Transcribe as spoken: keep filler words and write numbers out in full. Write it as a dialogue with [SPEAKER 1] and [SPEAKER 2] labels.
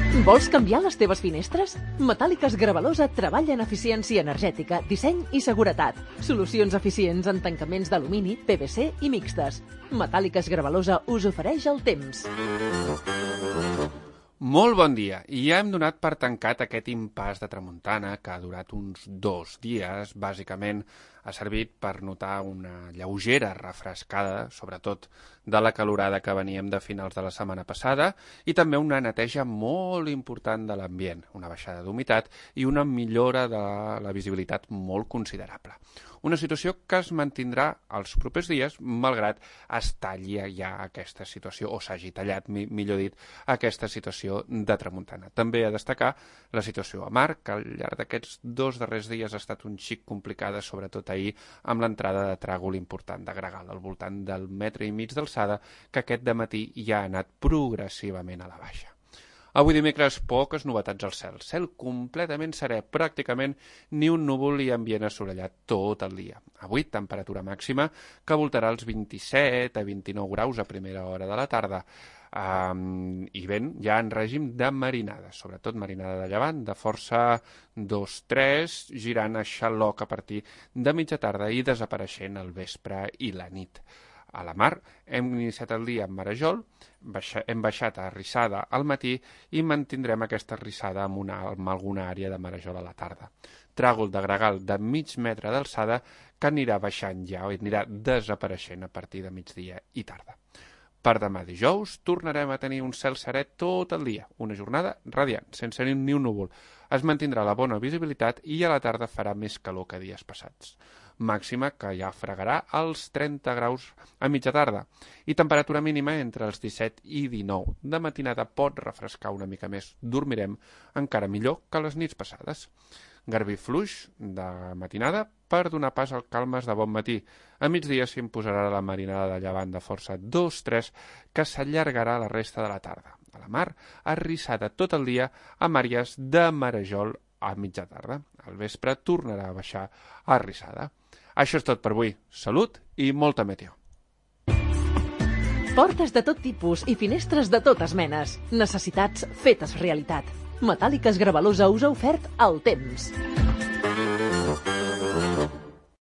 [SPEAKER 1] Vols canviar les teves finestres? Metàl·liques Gravalosa treballa en eficiència energètica, disseny i seguretat. Solucions eficients en tancaments d'alumini, P V C i mixtes. Metàl·liques Gravalosa us ofereix el temps.
[SPEAKER 2] Molt bon dia. I ja hem donat per tancat aquest impàs de tramuntana que ha durat uns dos dies. Bàsicament ha servit per notar una lleugera refrescada, sobretot de la calorada que veníem de finals de la setmana passada, i també una neteja molt important de l'ambient, una baixada d'humitat i una millora de la visibilitat molt considerable. Una situació que es mantindrà els propers dies, malgrat es talli ja aquesta situació, o s'hagi tallat, millor dit, aquesta situació de tramuntana. També a destacar la situació a mar, que al llarg d'aquests dos darrers dies ha estat un xic complicada, sobretot ahir, amb l'entrada de tràgol important de gregal, al voltant del metre i mig d'alçada, que aquest dematí ja ha anat progressivament a la baixa. Avui dimecres, poques novetats al cel. Cel completament serè, pràcticament ni un núvol i ambient assolellat tot el dia. Avui, temperatura màxima que voltarà els vint-i-set a vint-i-nou graus a primera hora de la tarda. Um, I vent ja en règim de marinada, sobretot marinada de llevant, de força dos tres, girant a xaloc a partir de mitja tarda i desapareixent al vespre i la nit. A la mar hem iniciat el dia amb marejol, baixa, hem baixat a rissada al matí i mantindrem aquesta rissada amb, una, amb alguna àrea de marejol a la tarda. Tràgol de gregal de mig metre d'alçada que anirà baixant ja o anirà desapareixent a partir de migdia i tarda. Per demà dijous tornarem a tenir un cel serè tot el dia, una jornada radiant, sense ni un núvol. Es mantindrà la bona visibilitat i a la tarda farà més calor que dies passats. Màxima que ja fregarà els trenta graus a mitja tarda i temperatura mínima entre els disset i dinou. De matinada pot refrescar una mica més, dormirem encara millor que les nits passades. Garbí fluix de matinada per donar pas al calmes de bon matí. A migdia s'imposarà la marinada de llevant de força dos tres que s'allargarà la resta de la tarda. A la mar, arrissada tot el dia amb àrees de marejol a mitja tarda. Al vespre tornarà a baixar arrissada. Això és tot per avui. Salut i molta meteo.
[SPEAKER 1] Portes de tot tipus i finestres de totes menes. Necessitats fetes realitat. Metàl·liques Gravalosa us ha ofert el temps.